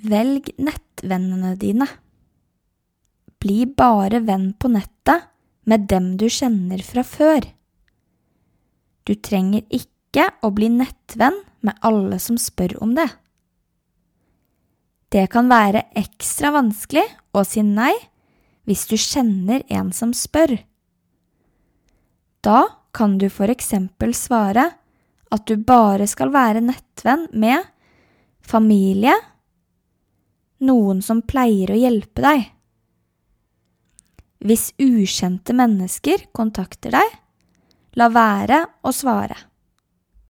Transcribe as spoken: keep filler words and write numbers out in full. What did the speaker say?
Velg nettvennene dine. Bli bare venn på nettet med dem du kjenner fra før. Du trenger ikke å bli nettvenn med alle som spør om det. Det kan være ekstra vanskelig å si nei hvis du kjenner en som spør. Da kan du for eksempel svare at du bare skal være nettvenn med familie, noen som pleier å hjelpe deg. Hvis ukjente mennesker kontakter deg, la være å svare.